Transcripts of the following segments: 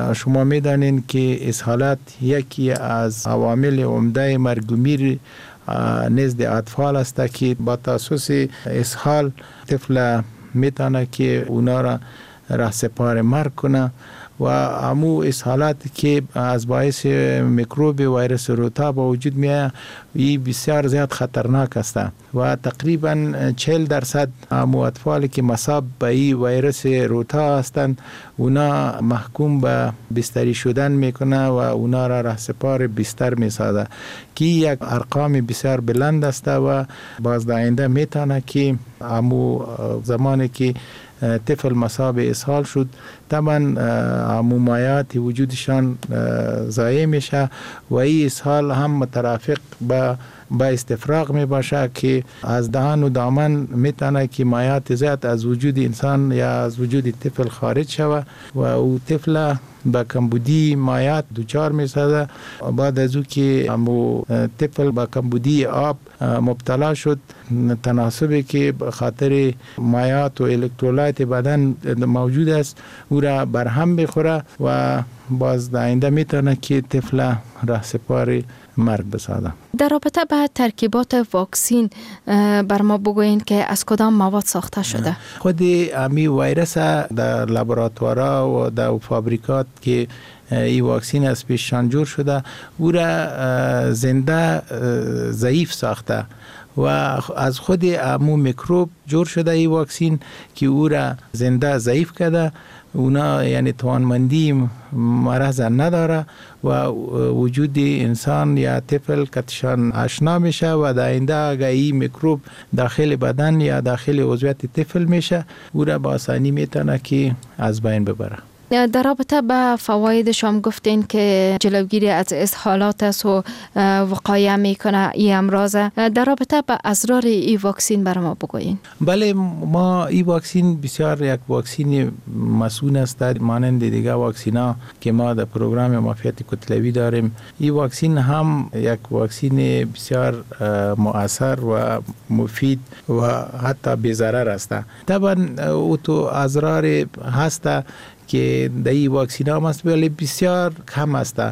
شما میدانین که اسهالات یکی از عوامل عمده مرگ و میر نزد اطفال است که با تاسوس اسهال طفل میتونه که اونا را رهسپار مرگ کنه و همو اسهالات که از باعث میکروب ویروس روتا با وجود میاد این بسیار زیاد خطرناک است و تقریبا 40% همو اطفالی که مصاب به این ویروس روتا هستند اونا محکوم به بستری شدن میکنه و اونا را رهسپار بستر میسازه که یک ارقام بسیار بلند است و باز در آینده میتونه که همو زمانی که طفل مصاب اسهال شد طبعا همو مایعات وجودشان ضایع میشه و این اسهال هم مترافق با استفراغ می باشه که از دهان و دامن میتونه که مایعات زیاد از وجود انسان یا از وجود طفل خارج شود و او طفل با کمبودی مایعات دوچار میسازه. بعد از او که همو طفل با کمبودی آب مبتلا شد تناسبی که خاطر مایعات و الکترولایت بدن موجود است او را برهم بخوره و باز در آینده میتونه که طفل رهسپار مرگ بسازه. در رابطه با ترکیبات واکسین بر ما بگوین که از کدام مواد ساخته شده؟ خود امی ویروس در لابراتوارها و در فابریکات که این واکسین از پیششان جور شده او را زنده ضعیف ساخته و از خود امو میکروب جور شده این واکسین که او را زنده ضعیف کرده. اونا یعنی توانمندی مرض نداره و وجود انسان یا طفل کتشان آشنا میشه و در آینده اگر این میکروب داخل بدن یا داخل عضویت طفل میشه او را با آسانی میتونه که از بین ببره. در رابطه با فوایدش هم گفتین که جلوگیری از اسهالات است و وقایه میکنه این امراض. در رابطه با اضرار این واکسین برای ما بگوین. بله، ما این واکسین بسیار یک واکسین مسئول است مانند دیگه واکسینا که ما در پروگرام معافیت کتلوی داریم. این واکسین هم یک واکسین بسیار مؤثر و مفید و حتی بی‌ضرر است. طبعا او تو اضرار هست که در این واکسین هم است ولی بسیار کم است.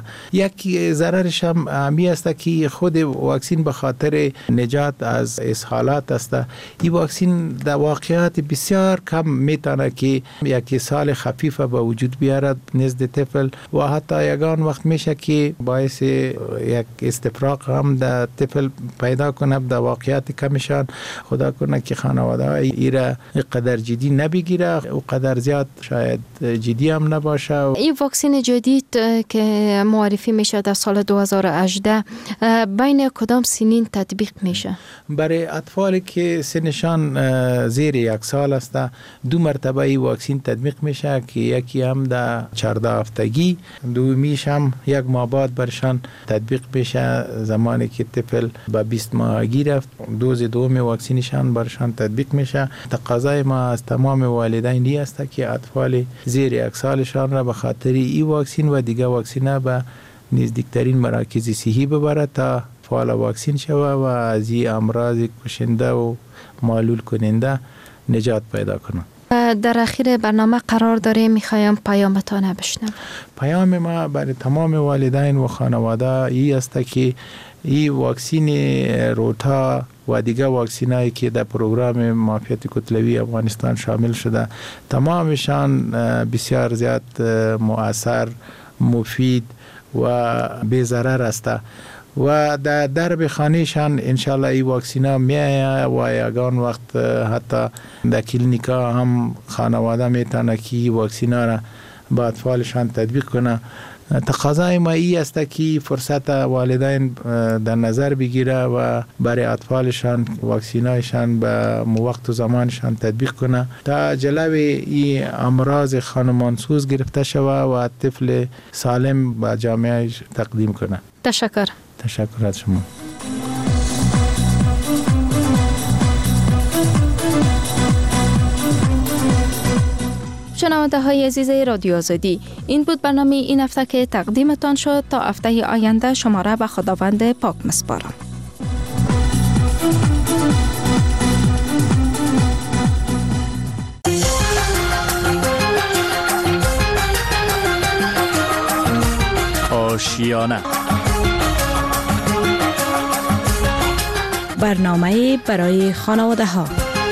یک ضررش هم همی است که خود واکسین به خاطر نجات از اسهالات است. این واکسین در واقعیت بسیار کم میتونه که یک اسهال خفیف به وجود بیارد نزد طفل و حتی یگان وقت میشه که باعث یک استفراغ هم در طفل پیدا کنه. در واقعیت کمشان خدا کنه که خانواده ایره قدر جدی نبگیره و قدر زیاد شاید جدی هم نباشه. این واکسن جدید که معرفی میشه در سال 2018 بین کدام سنین تطبیق میشه؟ برای اطفالی که سنشان زیر 1 سال است 2 مرتبه این واکسن تطبیق میشه که یکی هم در 14 هفتگی، دومیش هم 1 ماه بعد برشان تطبیق میشه زمانی که طفل به 20 ماهگی رفت. دوز دوم واکسنشان برشان تطبیق میشه. تقاضای ما از تمام والدین است که اطفال زیر 1 سالشان را به خاطر این واکسن و دیگه واکسن به نزدیکترین مراکز صحی ببرد تا فعال واکسن شود و از این امراض کشنده و معلول کننده نجات پیدا کنند. در اخیر برنامه قرار داریم میخوایم پیامتان بشنوم. پیام ما برای تمام والدین و خانواده این است که این واکسین روتا و دیگه واکسینایی که در پروگرام معافیت کتلوی افغانستان شامل شده تمامشان بسیار زیاد مؤثر، مفید و بی‌ضرر است و در درب خانهشان انشالله این واکسینا میآید و یگان وقت حتی در کلینیکا هم خانواده میتونه که این واکسینا را با اطفالشان تطبیق کنه. تقاضای ما ای است که فرصت والدین در نظر بگیره و برای اطفالشان واکسینایشان به وقت و زمانشان تطبیق کنه تا جلوی این امراض خانمانسوز گرفته شود و طفل سالم به جامعه تقدیم کنه. تشکر از شما. شنونده های عزیز رادیو آزادی، این بود برنامه این هفته که تقدیمتان شد. تا هفته آینده شما را به خداوند پاک می‌سپارم. آشیانه. برنامه برای خانواده ها.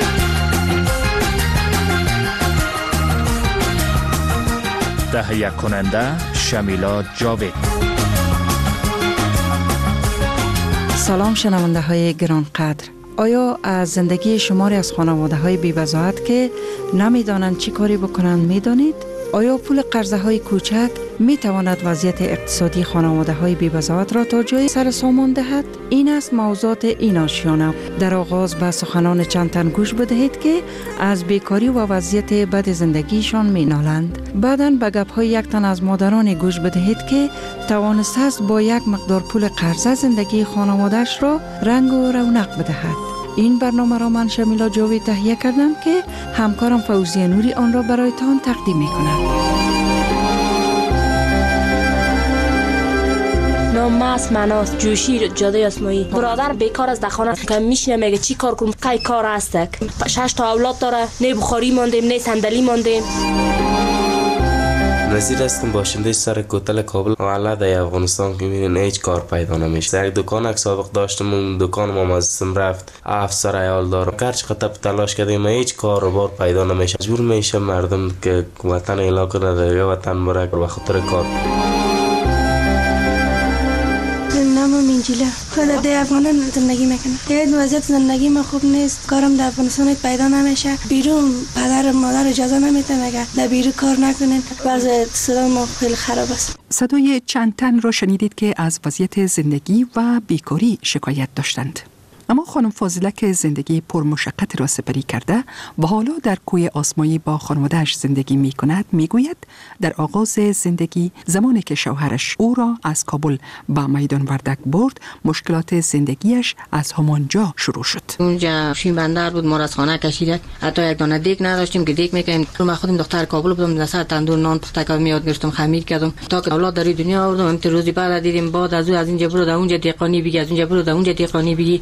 تهیه کننده شمیلا جاوید. سلام شنونده های گرانقدر. آیا از زندگی شماری از خانواده های بی‌وضاحت که نمیدانند چی کاری بکنند میدانید؟ آیا پول قرضه های کوچک می تواند وضعیت اقتصادی خانواده های بی‌وضاحت را تا جای سر سامان دهد؟ این است موضوعات این آشیانه. در آغاز به سخنان چند تن گوش بدهید که از بیکاری و وضعیت بد زندگیشان می نالند. بعداً به گپ های یک تن از مادران گوش بدهید که توانسته است با یک مقدار پول قرضه زندگی خانواده‌اش را رنگ و رونق بدهد. این برنامه را من شمیلا جاوید تهیه کردم که همکارم فوزیه نوری آن را برایتان تقدیم می کند. نام است مناس جوشی جاده اسماعیل. برادر بیکار است در خانه که میشینه میگه چی کار کنم؟ کی کار است؟ 6 تا اولاد داره، نه بخاری ماندیم نه صندلی ماندیم. نظیر هستم، باشنده سر کوتل کابل. والا در افغانستان که میرین هیچ کار پیدا نمیشه. یک دکان سابق داشتم، اون دکان ما ازم رفت. افسر عیال دارم. گرچه خطا تلاش کردیم هیچ کاروبار پیدا نمیشه. مجبور میشه مردم که وطن علاقه نداره وطن بره به خاطر کار. منجیله خود در افغانستان زندگی میکنم. این وضعیت زندگی من خوب نیست. کارم در افغانستان پیدا نمیشه. بیرون پدر مادر اجازه نمیده مگه در بیرون کار نکنین. وضع اقتصاد ما خیلی خراب است. صدای چند تن را شنیدید که از وضعیت زندگی و بیکاری شکایت داشتند. اما خانم فاضله که زندگی پرمشقت را سپری کرده و حالا در کوی آسمایی با خانواده‌اش زندگی می کند می گوید در آغاز زندگی زمانی که شوهرش او را از کابل به میدان وردک برد مشکلات زندگیش از همانجا شروع شد. اونجا شیم بندر بود، ما از خانه کشیدک، حتی یک دانه دیگ نداشتیم که دیگ میکنیم. من خودم دختر کابل بودم، دسر تندور نان پختک میاد گرفتم خمیر کردم تا که اولاد در دنیا آوردم. امت روزی بعد دیدیم بعد از اینجا برو در اونجا دیقانی بگی، از اونجا برو در اونجا دیقانی بگی.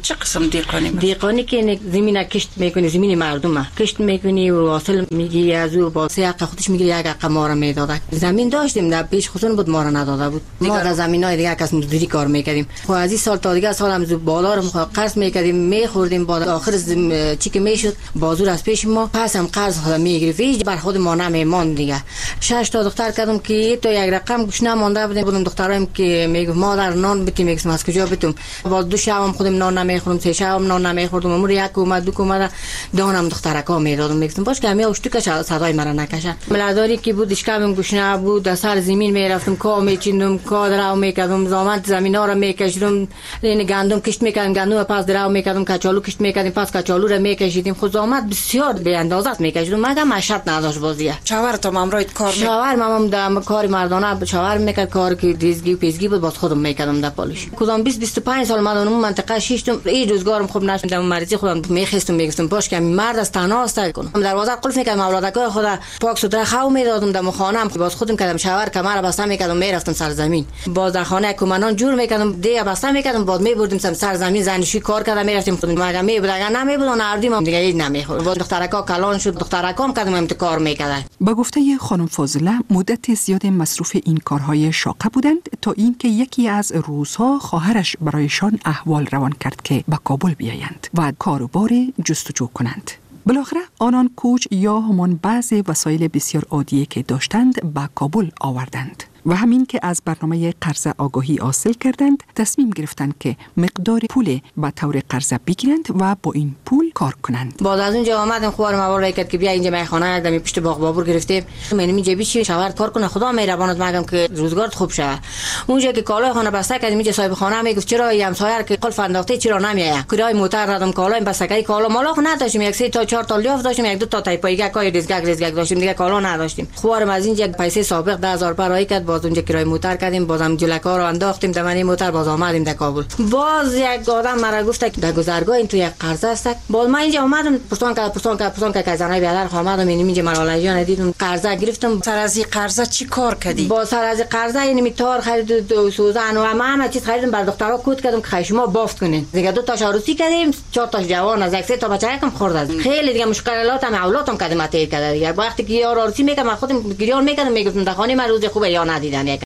دیقانی که زمین کشت میکنی، زمین مردم کشت میکنی و حاصل میگی از او با سه حق خودش میگیری. یک حق ما را میداد. زمین داشتیم در پیش خودمون بود، ما را نداده بود. ما در زمینای دیگه کس مزدوری کار میکردیم. خب از این سال تا دیگه سالم بالا رو قرض میکردیم میخوردیم. بعد آخر چی که میشد بازور از پیش ما پس هم قرض خود میگرفت. هیچ بر خود ما نمیمان دیگه. 6 تا دختر کردم که تو یک رقم گوش نمونده بودیم. دخترایم که میگم مادر نان بتیم میگم از کجا بتم. بعد دو شبم خودم نان نمیخورم، سه شبم نان نمیخوردم. امور یک اومد دو اومد دانم دخترکا میدادم میگم باش که همیا اشتوکش صدای مرا نکشن. ملاداری که بود اشکام گوش نه بود، در سر زمین میرفتم کا میچیندم، کا درو میکردم، زامت زمینا را میکشیدم، این گندم کشت میکردم، گندم پس درو میکردم، کچالو کشت میکردیم، پس کچالو را میکشیدیم. خود زامت بسیار به اندازه میکشیدم. مگه مشت نداشت بازیه. شوهر تو مامرایت کار میکرد؟ شوهر مامم در کار مردانه شوهر میکرد، کار که دیزگی و پیزگی بود، باز خودم میکردم در پالش. کدام 20 25 سال مدام منطقه شیشتم. این روزگارم خوب نشدم، مریضی خودم میخستم میگفتم باش که مرد از تنها است کنم. دروازه قفل میکردم، اولادکای خدا پاک سوتره خو میدادم در خانه‌ام. باز خودم کردم شوهر کمر بسته میکردم میرفتم سر زمین. باز در خانه کومنان جور میکردم دیگه بسته میکردم، بعد میبردیم سر زمین زنشویی کار کردم میرفتیم خودم. مگه میبود اگر نمیبود نردیم دیگه هیچ نمیخورد. باز دخترکا کلان شد، دخترکام کردم امت کار میکردن. با گفته خانم فاضله مدت زیاد مصروف این کارهای شاقه بودند تا اینکه یکی از روزها خواهرش برایشان احوال روان کرد که به کابل بیایند و کاروبار جستجو کنند. بالاخره آنان کوچ یا همان بعضی وسایل بسیار عادیه که داشتند به کابل آوردند و همین که از برنامه قرضه آگاهی حاصل کردند تصمیم گرفتند که مقدار پول به طور قرضه بگیرند و با این پول کار کنند. بعد از اونجا آمدم خوارم اول کرد که بیا اینجا میخانه دمی پشت باغ بابور گرفتیم. من اینجا بیچی شوهر کار کنه، خدا مهربانت مگم که روزگار خوب شه. اونجا که کالای خانه بسته کردیم، اینجا صاحب خانه میگفت چرا همسایه که قلف انداخته چرا نمیایه؟ کرای موتر دادم، کالای بسته کالا مالا نداشتیم. یک سه تا 4 تا لیاف داشتیم، یک دو تا تایپایگه کای ریزگک داشتیم، دیگه کالا نداشتیم. خوارم از اینجا پیسه سابق 10000 پرای کرد. باز اونجا کرای موتر کردیم، بازم جلکا رو انداختیم دمنی موتر، باز آمدیم در کابل. باز یک آدم مرا گفت که در گذرگاه این تو یک قرضه است. باز من اینجا اومدم پرسان که زنای بیادر خامدم اینجا مرا جان دیدم قرضه گرفتم. سر از این قرضه چی کار کردی؟ با سر از قرضه یعنی تار خرید و سوزن و همه چیز خریدم، بر دخترها کود کردم که شما بافت کنین. دیگه 2 تا عروسی کردیم، 4 تا جوان از 1 تا بچه کم خورد از خیلی دیگه مشکلاتم اولادم کردم اتیر کرد. دیگه وقتی که یار عروسی میکردم خودم گریان میکردم میگفتم در خانه من روز خوبه یا ندیدم.